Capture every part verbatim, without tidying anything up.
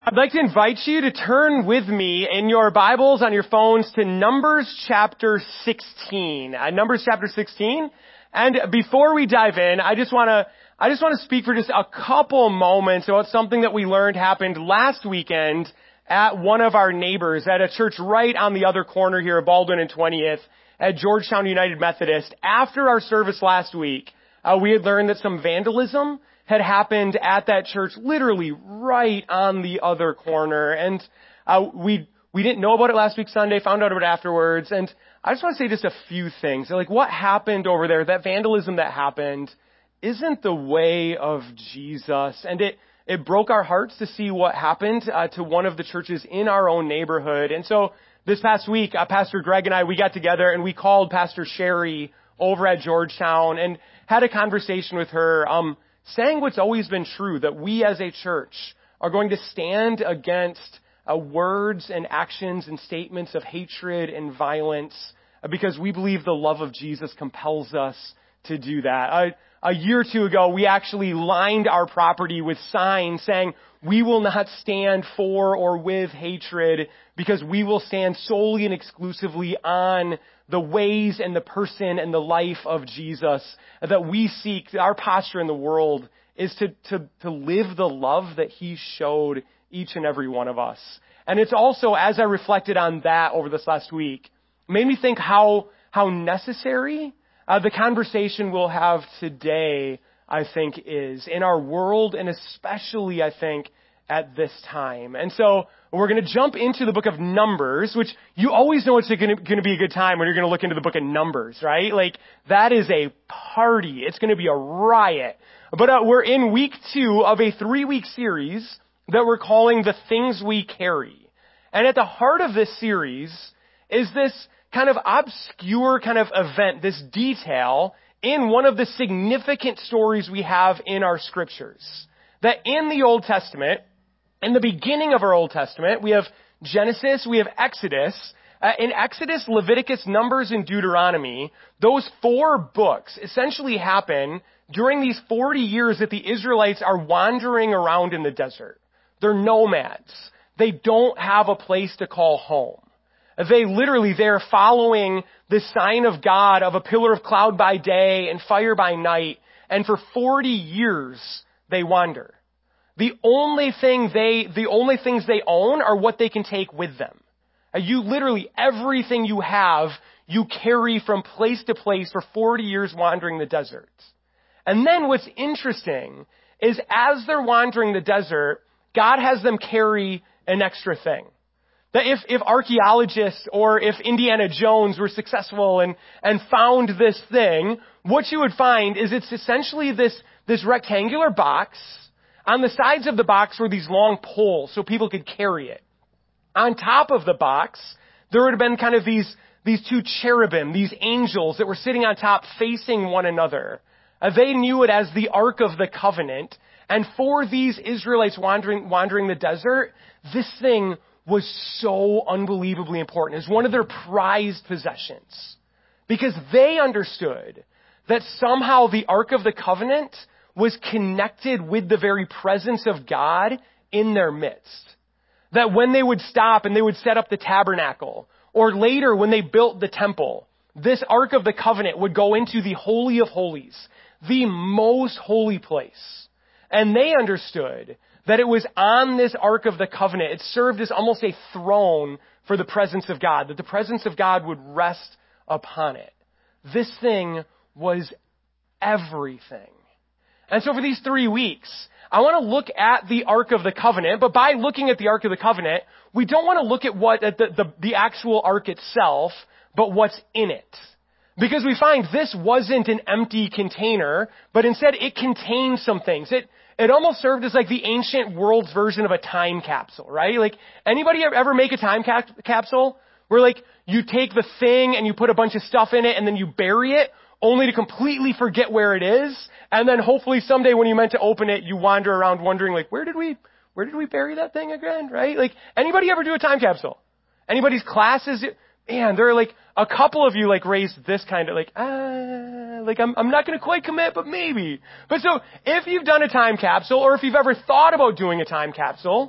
I'd like to invite you to turn with me in your Bibles, on your phones, to Numbers chapter sixteen. Uh, Numbers chapter sixteen. And before we dive in, I just want to I just want to speak for just a couple moments about something that we learned happened last weekend at one of our neighbors at a church right on the other corner here at Baldwin and twentieth at Georgetown United Methodist. After our service last week, uh, we had learned that some vandalism had happened at that church, literally right on the other corner. And uh, we we didn't know about it last week Sunday, found out about it afterwards. And I just want to say just a few things. Like, what happened over there, that vandalism that happened, isn't the way of Jesus. And it, it broke our hearts to see what happened uh, to one of the churches in our own neighborhood. And so this past week, uh, Pastor Greg and I, we got together and we called Pastor Sherry over at Georgetown and had a conversation with her, um, saying what's always been true, that we as a church are going to stand against uh, words and actions and statements of hatred and violence uh, because we believe the love of Jesus compels us to do that. Uh, a year or two ago, we actually lined our property with signs saying we will not stand for or with hatred because we will stand solely and exclusively on the ways and the person and the life of Jesus, that we seek. Our posture in the world is to, to, to live the love that he showed each and every one of us. And it's also, as I reflected on that over this last week, made me think how, how necessary uh, the conversation we'll have today, I think, is in our world, and especially, I think, at this time. And so we're going to jump into the book of Numbers, which you always know it's going to be a good time when you're going to look into the book of Numbers, right? Like, that is a party. It's going to be a riot. But uh, we're in week two of a three-week series that we're calling The Things We Carry. And at the heart of this series is this kind of obscure kind of event, this detail in one of the significant stories we have in our scriptures. That in the Old Testament, in the beginning of our Old Testament, we have Genesis, we have Exodus. Uh, in Exodus, Leviticus, Numbers, and Deuteronomy, those four books essentially happen during these forty years that the Israelites are wandering around in the desert. They're nomads. They don't have a place to call home. They literally, they're following the sign of God of a pillar of cloud by day and fire by night. And for forty years, they wander. The only thing they, the only things they own are what they can take with them. You literally, everything you have, you carry from place to place for forty years wandering the desert. And then what's interesting is as they're wandering the desert, God has them carry an extra thing. That if, if archaeologists or if Indiana Jones were successful and, and found this thing, what you would find is it's essentially this, this rectangular box. On the sides of the box were these long poles so people could carry it. On top of the box, there would have been kind of these, these two cherubim, these angels that were sitting on top facing one another. Uh, they knew it as the Ark of the Covenant. And for these Israelites wandering, wandering the desert, this thing was so unbelievably important. It was one of their prized possessions. Because they understood that somehow the Ark of the Covenant was connected with the very presence of God in their midst. That when they would stop and they would set up the tabernacle, or later when they built the temple, this Ark of the Covenant would go into the Holy of Holies, the most holy place. And they understood that it was on this Ark of the Covenant, it served as almost a throne for the presence of God, that the presence of God would rest upon it. This thing was everything. And so for these three weeks, I want to look at the Ark of the Covenant, but by looking at the Ark of the Covenant, we don't want to look at what at the, the, the actual Ark itself, but what's in it. Because we find this wasn't an empty container, but instead it contained some things. It it almost served as like the ancient world's version of a time capsule, right? Like, anybody ever make a time cap- capsule where like you take the thing and you put a bunch of stuff in it and then you bury it, only to completely forget where it is, and then hopefully someday when you meant to open it, you wander around wondering, like, where did we, where did we bury that thing again, right? Like, anybody ever do a time capsule? Anybody's classes? Man, there are like a couple of you like raised this kind of like, ah, like I'm, I'm not going to quite commit, but maybe. But so if you've done a time capsule, or if you've ever thought about doing a time capsule,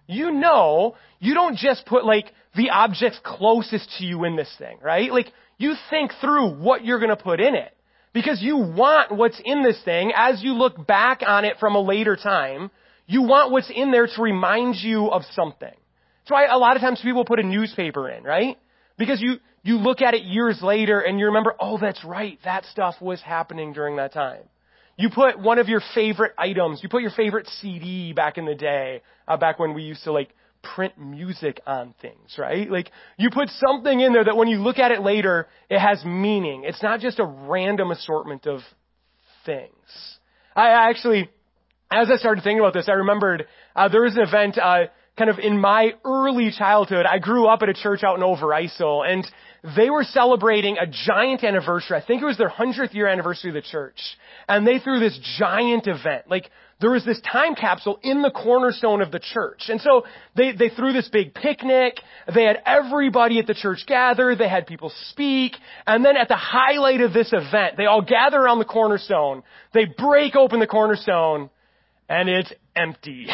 you know, you don't just put like the objects closest to you in this thing, right? Like you think through what you're going to put in it because you want what's in this thing as you look back on it from a later time. You want what's in there to remind you of something. That's why a lot of times people put a newspaper in, right? Because you, you look at it years later and you remember, oh, that's right, that stuff was happening during that time. You put one of your favorite items, you put your favorite C D back in the day, uh, back when we used to like print music on things, right? Like you put something in there that when you look at it later, it has meaning. It's not just a random assortment of things. I actually, as I started thinking about this, I remembered uh, there was an event uh, kind of in my early childhood. I grew up at a church out in Overijssel, and they were celebrating a giant anniversary. I think it was their hundredth year anniversary of the church. And they threw this giant event. Like, there was this time capsule in the cornerstone of the church. And so they, they threw this big picnic. They had everybody at the church gather. They had people speak. And then at the highlight of this event, they all gather around the cornerstone. They break open the cornerstone. And it's empty.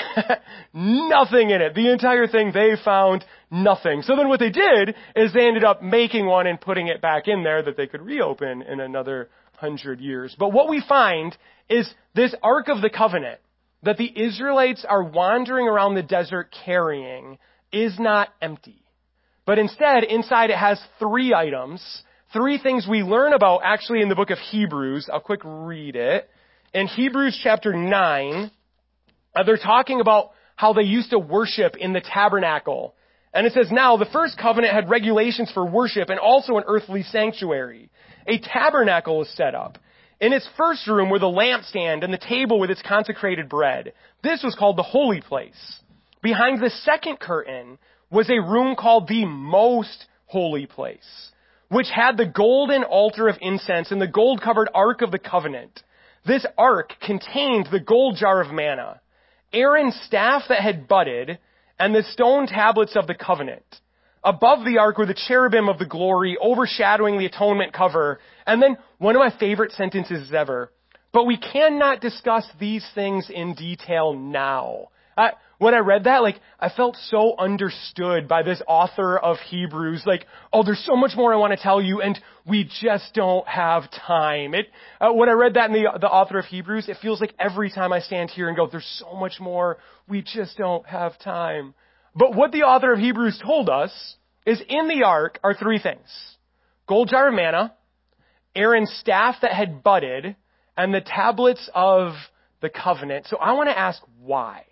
Nothing in it. The entire thing, they found nothing. So then what they did is they ended up making one and putting it back in there that they could reopen in another hundred years. But what we find is this Ark of the Covenant that the Israelites are wandering around the desert carrying is not empty. But instead, inside it has three items, three things we learn about actually in the book of Hebrews. I'll quick read it. In Hebrews chapter nine, Uh, they're talking about how they used to worship in the tabernacle. And it says, now the first covenant had regulations for worship and also an earthly sanctuary. A tabernacle was set up. In its first room were the lampstand and the table with its consecrated bread. This was called the holy place. Behind the second curtain was a room called the most holy place, which had the golden altar of incense and the gold-covered ark of the covenant. This ark contained the gold jar of manna, Aaron's staff that had budded, and the stone tablets of the covenant. Above the ark were the cherubim of the glory, overshadowing the atonement cover. And then one of my favorite sentences ever. But we cannot discuss these things in detail now. Uh, when I read that, like, I felt so understood by this author of Hebrews. Like, oh, there's so much more I want to tell you, and we just don't have time. It, uh, when I read that in the, the author of Hebrews, it feels like every time I stand here and go, there's so much more, we just don't have time. But what the author of Hebrews told us is in the ark are three things. Gold jar of manna, Aaron's staff that had budded, and the tablets of the covenant. So I want to ask why.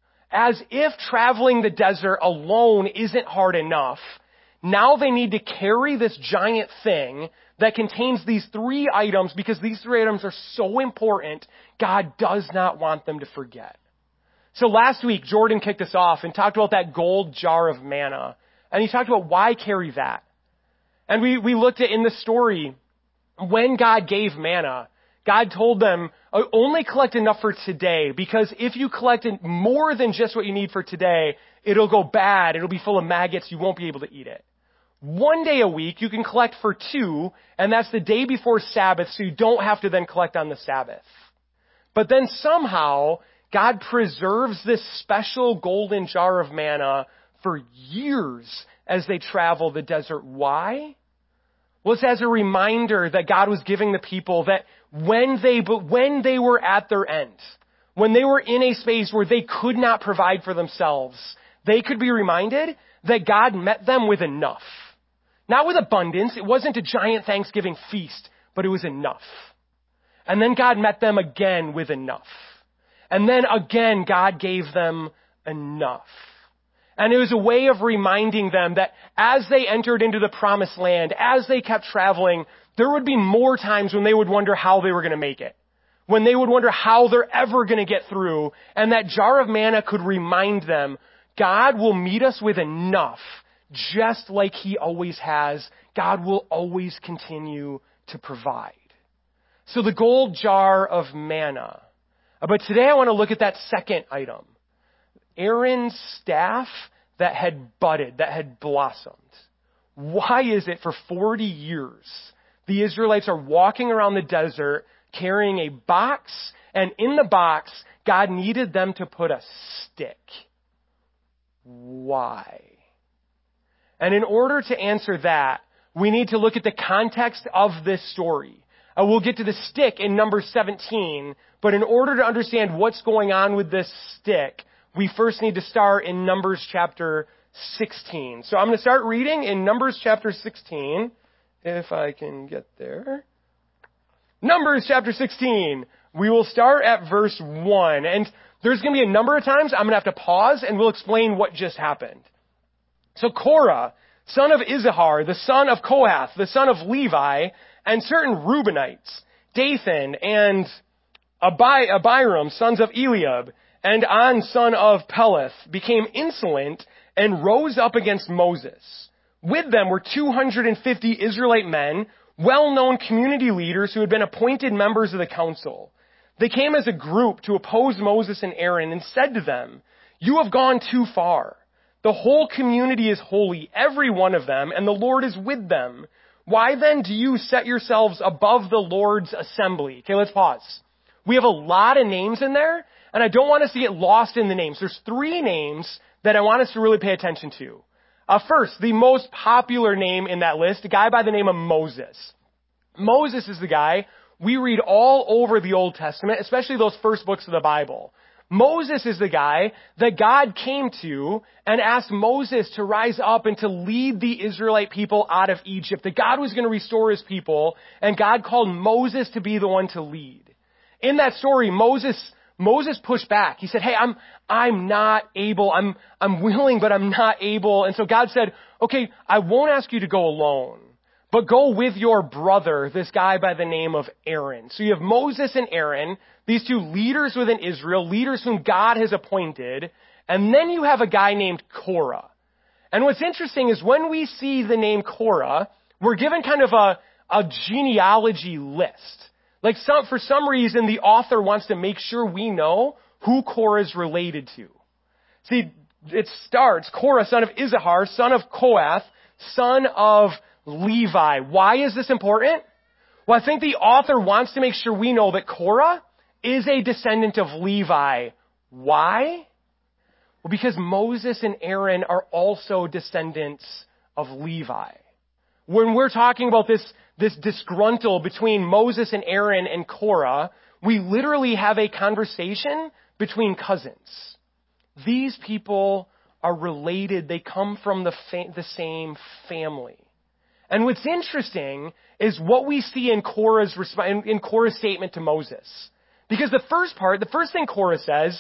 As if traveling the desert alone isn't hard enough, now they need to carry this giant thing that contains these three items because these three items are so important, God does not want them to forget. So last week, Jordan kicked us off and talked about that gold jar of manna. And he talked about why carry that. And we, we looked at in the story, when God gave manna, God told them, only collect enough for today, because if you collect more than just what you need for today, it'll go bad, it'll be full of maggots, you won't be able to eat it. One day a week, you can collect for two, and that's the day before Sabbath, so you don't have to then collect on the Sabbath. But then somehow, God preserves this special golden jar of manna for years as they travel the desert. Why? Well, it's as a reminder that God was giving the people that when they, but when they were at their end, when they were in a space where they could not provide for themselves, they could be reminded that God met them with enough. Not with abundance. It wasn't a giant Thanksgiving feast, but it was enough. And then God met them again with enough. And then again, God gave them enough. And it was a way of reminding them that as they entered into the promised land, as they kept traveling, there would be more times when they would wonder how they were going to make it. When they would wonder how they're ever going to get through. And that jar of manna could remind them, God will meet us with enough, just like He always has. God will always continue to provide. So the gold jar of manna. But today I want to look at that second item. Aaron's staff that had budded, that had blossomed. Why is it for forty years the Israelites are walking around the desert carrying a box, and in the box, God needed them to put a stick? why? And in order to answer that, we need to look at the context of this story. Uh, we'll get to the stick in Numbers seventeen, but in order to understand what's going on with this stick, we first need to start in Numbers chapter sixteen. So I'm going to start reading in Numbers chapter sixteen, if I can get there. Numbers chapter sixteen. We will start at verse one, and there's going to be a number of times I'm going to have to pause, and we'll explain what just happened. So Korah, son of Issachar, the son of Kohath, the son of Levi, and certain Reubenites, Dathan and Abi- Abiram, sons of Eliab, and On, son of Peleth, became insolent and rose up against Moses. With them were two hundred fifty Israelite men, well-known community leaders who had been appointed members of the council. They came as a group to oppose Moses and Aaron and said to them, "You have gone too far. The whole community is holy, every one of them, and the Lord is with them. Why then do you set yourselves above the Lord's assembly?" Okay, let's pause. We have a lot of names in there, and I don't want us to get lost in the names. There's three names that I want us to really pay attention to. Uh, first, the most popular name in that list, a guy by the name of Moses. Moses is the guy we read all over the Old Testament, especially those first books of the Bible. Moses is the guy that God came to and asked Moses to rise up and to lead the Israelite people out of Egypt. That God was going to restore his people, and God called Moses to be the one to lead. In that story, Moses Moses pushed back. He said, "Hey, I'm I'm not able. I'm I'm willing, but I'm not able." And so God said, "Okay, I won't ask you to go alone, but go with your brother, this guy by the name of Aaron." So you have Moses and Aaron, these two leaders within Israel, leaders whom God has appointed. And then you have a guy named Korah. And what's interesting is when we see the name Korah, we're given kind of a, a genealogy list. Like some, for some reason, the author wants to make sure we know who Korah is related to. See, it starts, Korah, son of Issachar, son of Kohath, son of Levi. Why is this important? Well, I think the author wants to make sure we know that Korah is a descendant of Levi. Why? Well, because Moses and Aaron are also descendants of Levi. When we're talking about this, this disgruntle between Moses and Aaron and Korah, we literally have a conversation between cousins. These people are related. They come from the, fa- the same family. And what's interesting is what we see in Korah's, resp- in, in Korah's statement to Moses. Because the first part, the first thing Korah says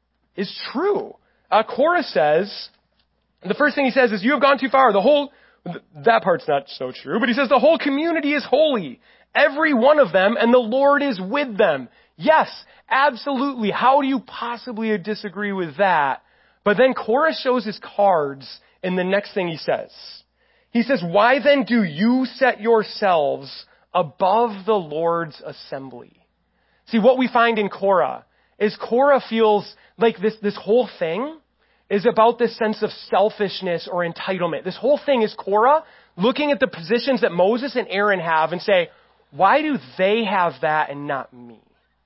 is true. Uh, Korah says, the first thing he says is, "You have gone too far." The whole, that part's not so true, but he says the whole community is holy, every one of them, and the Lord is with them. Yes, absolutely. How do you possibly disagree with that? But then Korah shows his cards in the next thing he says. He says, "Why then do you set yourselves above the Lord's assembly?" See, what we find in Korah is Korah feels like this, this whole thing is about this sense of selfishness or entitlement. This whole thing is Korah looking at the positions that Moses and Aaron have and say, why do they have that and not me?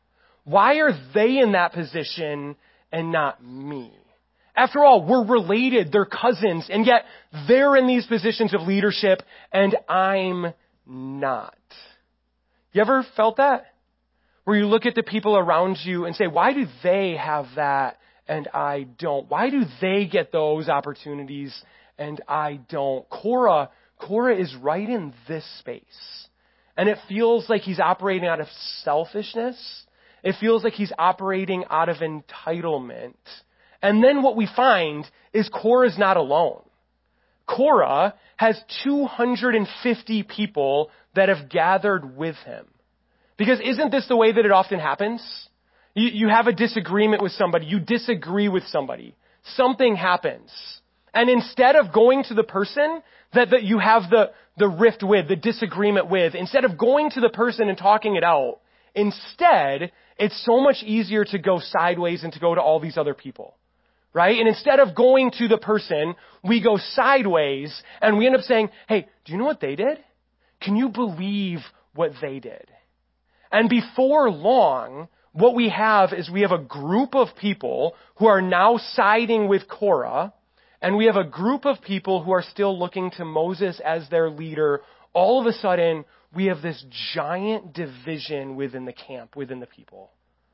Why are they in that position and not me? After all, we're related, they're cousins, and yet they're in these positions of leadership and I'm not. You ever felt that? Where you look at the people around you and say, why do they have that and I don't? Why do they get those opportunities and I don't? Korah, Korah is right in this space. And it feels like he's operating out of selfishness. It feels like he's operating out of entitlement. And then what we find is Korah's not alone. Korah has two hundred fifty people that have gathered with him. Because isn't this the way that it often happens? You, you have a disagreement with somebody. You disagree with somebody. Something happens. And instead of going to the person that, that you have the, the rift with, the disagreement with, instead of going to the person and talking it out, instead, it's so much easier to go sideways and to go to all these other people. Right? And instead of going to the person, we go sideways and we end up saying, hey, do you know what they did? Can you believe what they did? And before long, what we have is we have a group of people who are now siding with Korah, and we have a group of people who are still looking to Moses as their leader, all of a sudden, we have this giant division within the camp, within the people.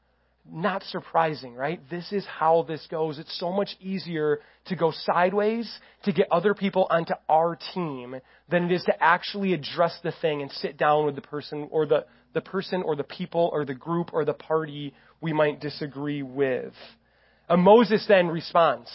Not surprising, right? This is how this goes. It's so much easier to go sideways, to get other people onto our team, than it is to actually address the thing and sit down with the person or the, the person or the people or the group or the party we might disagree with. And Moses then responds.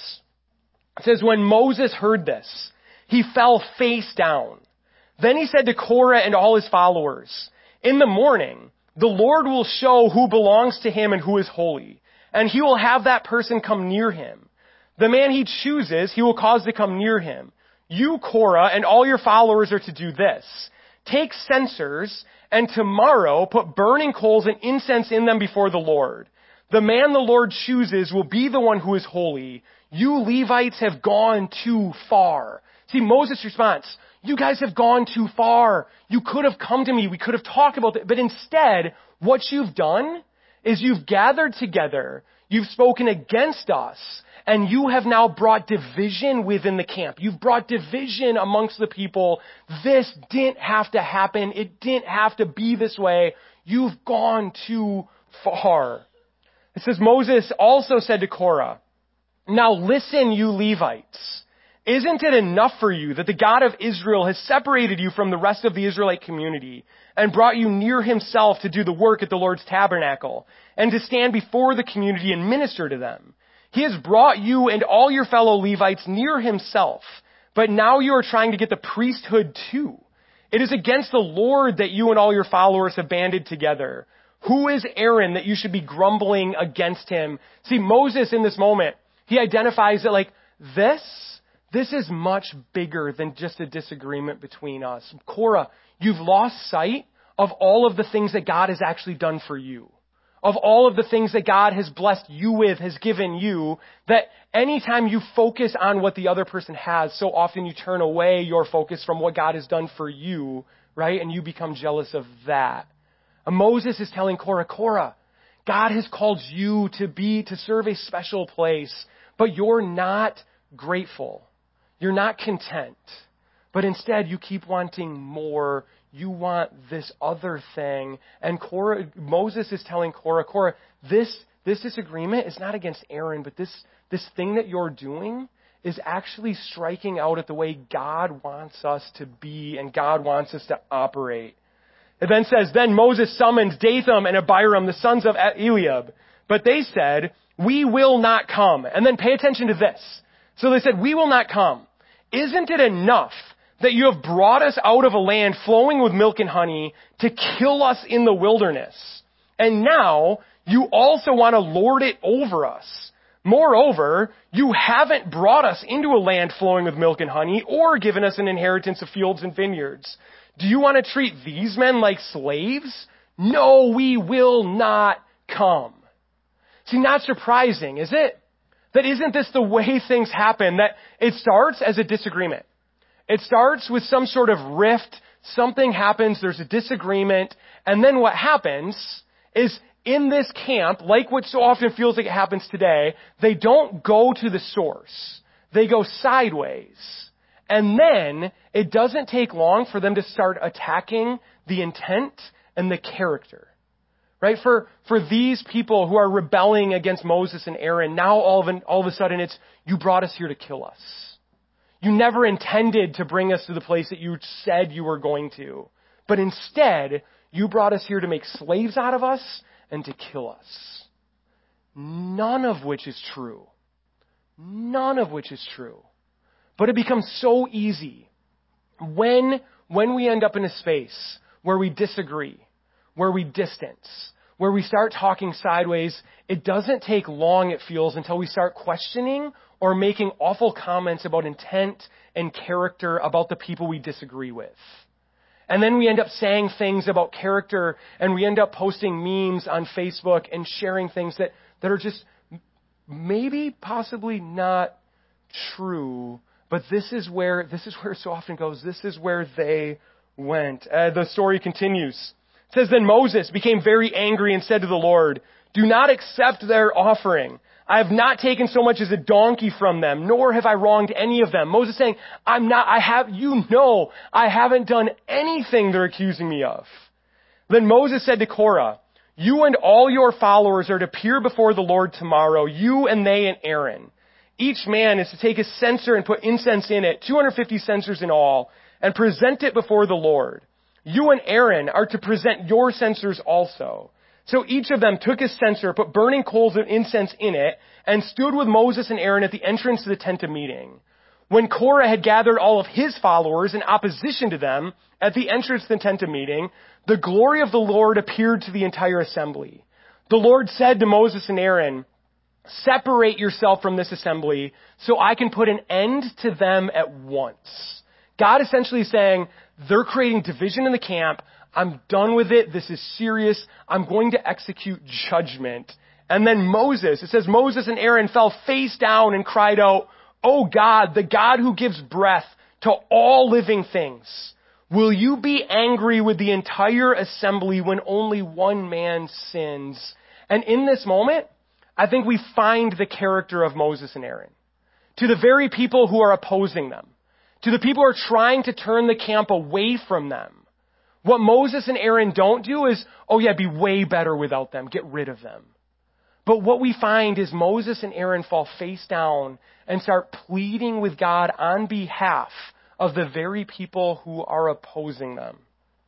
It says, when Moses heard this, he fell face down. Then he said to Korah and all his followers, in the morning, the Lord will show who belongs to him and who is holy, and he will have that person come near him. The man he chooses, he will cause to come near him. You, Korah, and all your followers are to do this. Take censers, and tomorrow put burning coals and incense in them before the Lord. The man the Lord chooses will be the one who is holy. You Levites have gone too far. See, Moses' response, you guys have gone too far. You could have come to me. We could have talked about it. But instead, what you've done is you've gathered together. You've spoken against us. And you have now brought division within the camp. You've brought division amongst the people. This didn't have to happen. It didn't have to be this way. You've gone too far. It says, Moses also said to Korah, now listen, you Levites. Isn't it enough for you that the God of Israel has separated you from the rest of the Israelite community and brought you near himself to do the work at the Lord's tabernacle and to stand before the community and minister to them? He has brought you and all your fellow Levites near himself, but now you are trying to get the priesthood too. It is against the Lord that you and all your followers have banded together. Who is Aaron that you should be grumbling against him? See, Moses in this moment, he identifies that like this, This is much bigger than just a disagreement between us. Korah, you've lost sight of all of the things that God has actually done for you. Of all of the things that God has blessed you with, has given you, that anytime you focus on what the other person has, so often you turn away your focus from what God has done for you, right? And you become jealous of that. And Moses is telling Korah, Korah, God has called you to be, to serve a special place, but you're not grateful. You're not content, but instead you keep wanting more. You want this other thing. And Korah, Moses is telling Korah, Korah, this, this disagreement is not against Aaron, but this, this thing that you're doing is actually striking out at the way God wants us to be and God wants us to operate. It then says, then Moses summoned Dathan and Abiram, the sons of Eliab, but they said, we will not come. And then pay attention to this. So they said, we will not come. Isn't it enough that you have brought us out of a land flowing with milk and honey to kill us in the wilderness? And now you also want to lord it over us. Moreover, you haven't brought us into a land flowing with milk and honey or given us an inheritance of fields and vineyards. Do you want to treat these men like slaves? No, we will not come. See, not surprising, is it? That isn't this the way things happen? That it starts as a disagreement. It starts with some sort of rift. Something happens. There's a disagreement. And then what happens is in this camp, like what so often feels like it happens today, they don't go to the source. They go sideways. And then it doesn't take long for them to start attacking the intent and the character. Right? For, for these people who are rebelling against Moses and Aaron, now all of, an, all of a sudden it's, you brought us here to kill us. You never intended to bring us to the place that you said you were going to. But instead, you brought us here to make slaves out of us and to kill us. None of which is true. None of which is true. But it becomes so easy when, when we end up in a space where we disagree, where we distance, where we start talking sideways. It doesn't take long, it feels, until we start questioning or making awful comments about intent and character about the people we disagree with. And then we end up saying things about character, and we end up posting memes on Facebook and sharing things that, that are just maybe possibly not true, but this is where, this is where it so often goes. This is where they went. Uh, the story continues. It says, then Moses became very angry and said to the Lord, do not accept their offering. I have not taken so much as a donkey from them, nor have I wronged any of them. Moses saying, I'm not, I have, you know, I haven't done anything they're accusing me of. Then Moses said to Korah, you and all your followers are to appear before the Lord tomorrow, you and they and Aaron. Each man is to take a censer and put incense in it, two hundred fifty censers in all, and present it before the Lord. You and Aaron are to present your censers also. So each of them took his censer, put burning coals of incense in it, and stood with Moses and Aaron at the entrance to the tent of meeting. When Korah had gathered all of his followers in opposition to them at the entrance to the tent of meeting, the glory of the Lord appeared to the entire assembly. The Lord said to Moses and Aaron, separate yourself from this assembly so I can put an end to them at once. God essentially saying, they're creating division in the camp. I'm done with it. This is serious. I'm going to execute judgment. And then Moses, it says Moses and Aaron fell face down and cried out, oh God, the God who gives breath to all living things, will you be angry with the entire assembly when only one man sins? And in this moment, I think we find the character of Moses and Aaron. To the very people who are opposing them, to the people who are trying to turn the camp away from them, what Moses and Aaron don't do is, oh yeah, be way better without them, get rid of them. But what we find is Moses and Aaron fall face down and start pleading with God on behalf of the very people who are opposing them.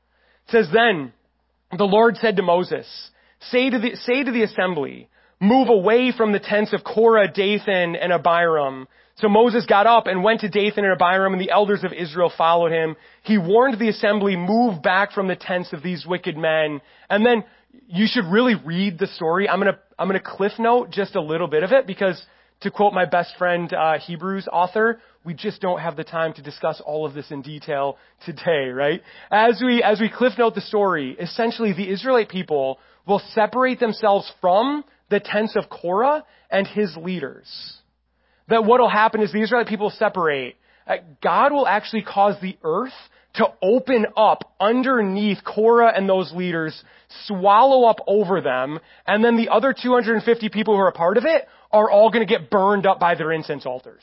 It says, then the Lord said to Moses, say to the, say to the assembly, move away from the tents of Korah, Dathan, and Abiram. So Moses got up and went to Dathan and Abiram, and the elders of Israel followed him. He warned the assembly, move back from the tents of these wicked men. And then you should really read the story. I'm going to, I'm going to cliff note just a little bit of it because, to quote my best friend, uh, Hebrews author, we just don't have the time to discuss all of this in detail today, right? As we, as we cliff note the story, essentially the Israelite people will separate themselves from the tents of Korah and his leaders. That what will happen is the Israelite people separate. God will actually cause the earth to open up underneath Korah and those leaders, swallow up over them, and then the other two hundred fifty people who are a part of it are all going to get burned up by their incense altars.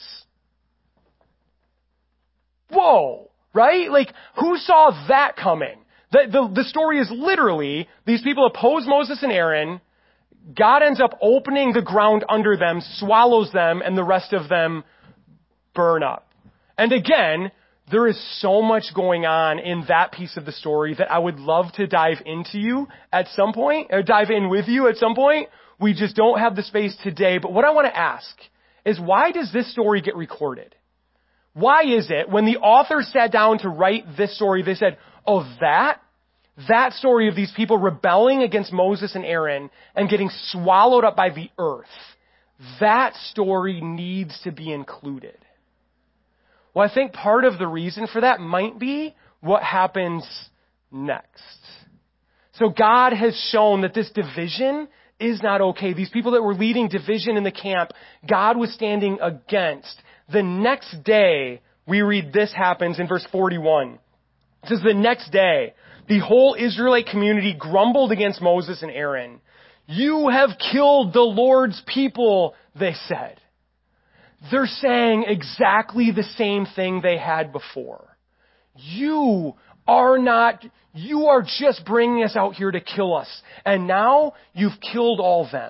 Whoa, right? Like, who saw that coming? The, the, the story is literally, these people oppose Moses and Aaron, God ends up opening the ground under them, swallows them, and the rest of them burn up. And again, there is so much going on in that piece of the story that I would love to dive into you at some point, or dive in with you at some point. We just don't have the space today. But what I want to ask is, why does this story get recorded? Why is it when the author sat down to write this story, they said, oh, that? That story of these people rebelling against Moses and Aaron and getting swallowed up by the earth, that story needs to be included. Well, I think part of the reason for that might be what happens next. So God has shown that this division is not okay. These people that were leading division in the camp, God was standing against. The next day, we read this happens in verse forty-one. It says, the next day, the whole Israelite community grumbled against Moses and Aaron. You have killed the Lord's people, they said. They're saying exactly the same thing they had before. You are not, you are just bringing us out here to kill us. And now you've killed all them.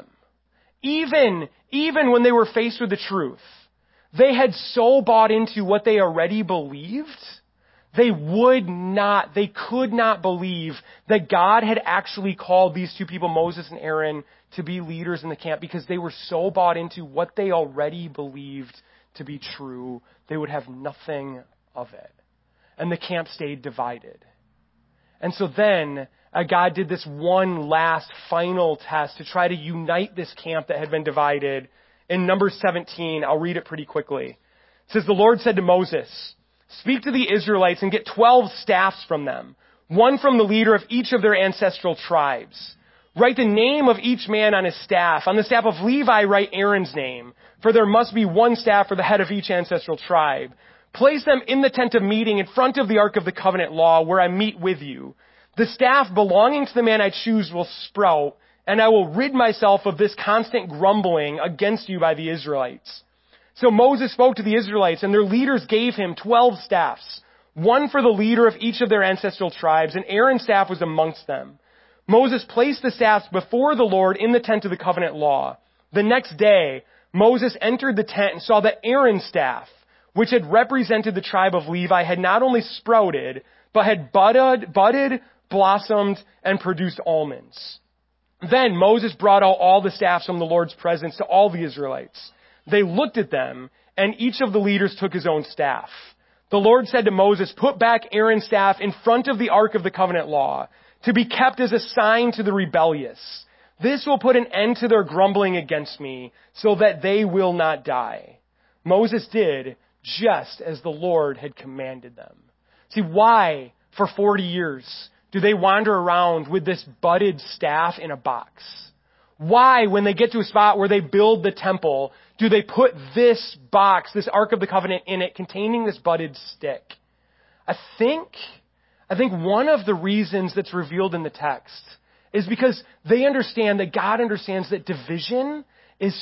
Even, even when they were faced with the truth, they had so bought into what they already believed, they would not, they could not believe that God had actually called these two people, Moses and Aaron, to be leaders in the camp because they were so bought into what they already believed to be true, they would have nothing of it. And the camp stayed divided. And so then uh, God did this one last final test to try to unite this camp that had been divided. In Numbers seventeen, I'll read it pretty quickly. It says, the Lord said to Moses, speak to the Israelites and get twelve staffs from them, one from the leader of each of their ancestral tribes. Write the name of each man on his staff. On the staff of Levi, write Aaron's name, for there must be one staff for the head of each ancestral tribe. Place them in the tent of meeting in front of the Ark of the Covenant law where I meet with you. The staff belonging to the man I choose will sprout, and I will rid myself of this constant grumbling against you by the Israelites. So Moses spoke to the Israelites, and their leaders gave him twelve staffs, one for the leader of each of their ancestral tribes, and Aaron's staff was amongst them. Moses placed the staffs before the Lord in the tent of the covenant law. The next day, Moses entered the tent and saw that Aaron's staff, which had represented the tribe of Levi, had not only sprouted, but had budded, budded, blossomed, and produced almonds. Then Moses brought out all the staffs from the Lord's presence to all the Israelites. They looked at them, and each of the leaders took his own staff. The Lord said to Moses, "Put back Aaron's staff in front of the ark of the covenant law, to be kept as a sign to the rebellious. This will put an end to their grumbling against me, so that they will not die." Moses did just as the Lord had commanded them. See, why for forty years do they wander around with this budded staff in a box? Why, when they get to a spot where they build the temple, do they put this box, this Ark of the Covenant in it, containing this budded stick? I think, I think one of the reasons that's revealed in the text is because they understand that God understands that division is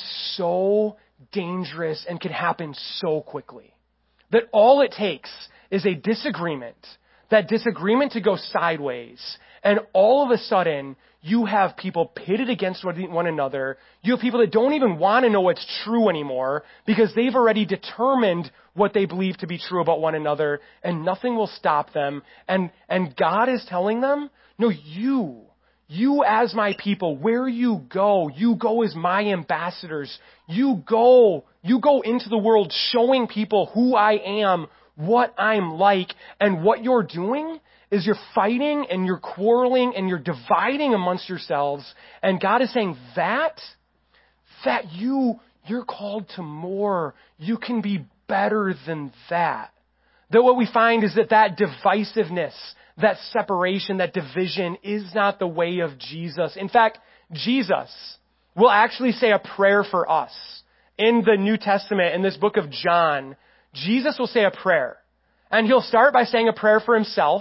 so dangerous and can happen so quickly. That all it takes is a disagreement, that disagreement to go sideways, and all of a sudden, you have people pitted against one another. You have people that don't even want to know what's true anymore because they've already determined what they believe to be true about one another, and nothing will stop them. And, and God is telling them, no, you, you as my people, where you go, you go as my ambassadors. You go, you go into the world showing people who I am, what I'm like, and what you're doing is you're fighting and you're quarreling and you're dividing amongst yourselves. And God is saying that, that you, you're called to more. You can be better than that. That what we find is that that divisiveness, that separation, that division is not the way of Jesus. In fact, Jesus will actually say a prayer for us. In the New Testament, in this book of John, Jesus will say a prayer. And he'll start by saying a prayer for himself.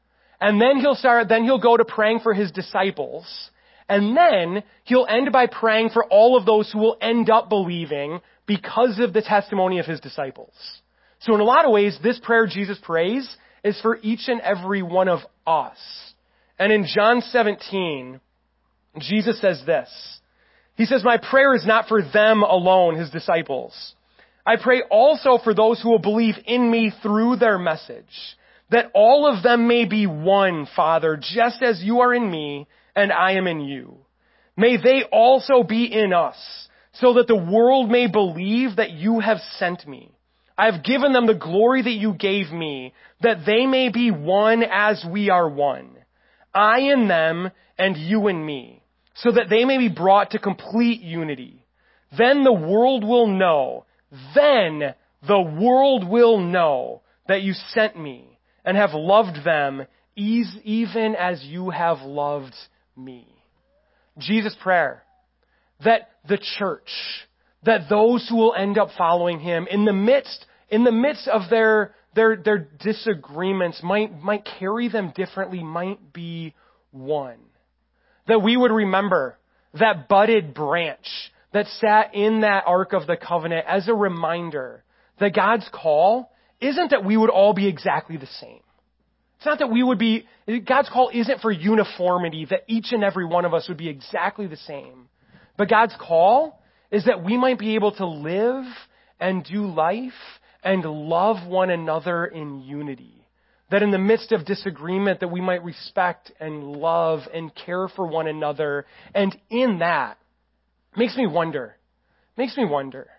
And then he'll start, then he'll go to praying for his disciples. And then he'll end by praying for all of those who will end up believing because of the testimony of his disciples. So in a lot of ways, this prayer Jesus prays is for each and every one of us. And in John seventeen, Jesus says this. He says, "My prayer is not for them alone," his disciples. "I pray also for those who will believe in me through their message, that all of them may be one, Father, just as you are in me and I am in you. May they also be in us, so that the world may believe that you have sent me. I have given them the glory that you gave me, that they may be one as we are one. I in them and you in me, so that they may be brought to complete unity. Then the world will know, then the world will know that you sent me and have loved them even as you have loved me." Jesus' prayer, that the church, that those who will end up following him in the midst, in the midst of their, their, their disagreements might, might carry them differently, might be one. That we would remember that budded branch that sat in that Ark of the Covenant as a reminder that God's call isn't that we would all be exactly the same. It's not that we would be, God's call isn't for uniformity, that each and every one of us would be exactly the same. But God's call is that we might be able to live and do life and love one another in unity. That in the midst of disagreement that we might respect and love and care for one another. And in that, makes me wonder, makes me wonder,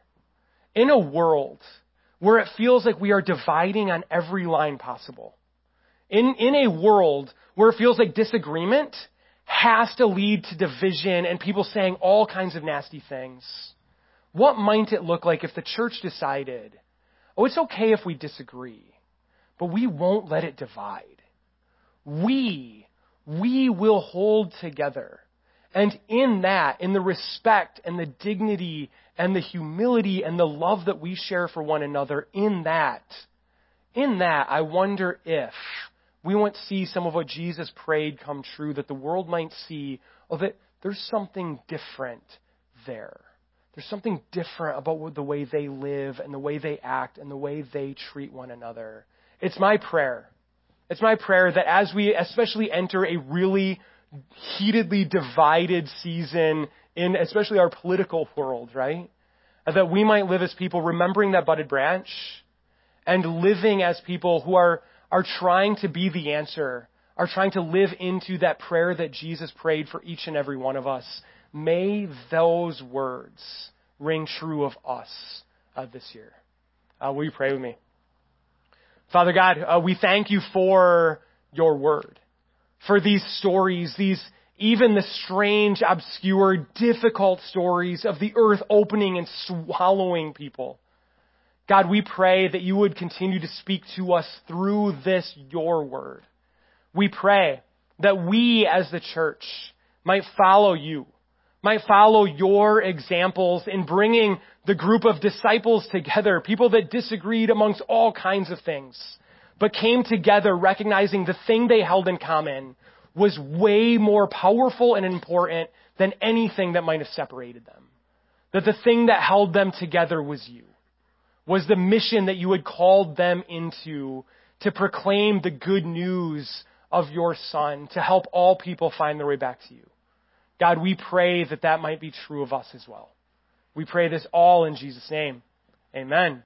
in a world where it feels like we are dividing on every line possible, in, in a world where it feels like disagreement has to lead to division and people saying all kinds of nasty things, what might it look like if the church decided, oh, it's okay if we disagree, but we won't let it divide. We, we will hold together. And in that, in the respect and the dignity and the humility and the love that we share for one another, in that, in that, I wonder if we want to see some of what Jesus prayed come true, that the world might see, oh, that, there's something different there. There's something different about the way they live and the way they act and the way they treat one another. It's my prayer. It's my prayer that as we especially enter a really heatedly divided season in especially our political world, right? That we might live as people remembering that budded branch and living as people who are, are trying to be the answer, are trying to live into that prayer that Jesus prayed for each and every one of us. May those words ring true of us uh, this year. Uh, will you pray with me? Father God, uh, we thank you for your word, for these stories, these even the strange, obscure, difficult stories of the earth opening and swallowing people. God, we pray that you would continue to speak to us through this, your word. We pray that we as the church might follow you, might follow your examples in bringing the group of disciples together, people that disagreed amongst all kinds of things, but came together recognizing the thing they held in common was way more powerful and important than anything that might have separated them. That the thing that held them together was you, was the mission that you had called them into to proclaim the good news of your Son, to help all people find their way back to you. God, we pray that that might be true of us as well. We pray this all in Jesus' name. Amen.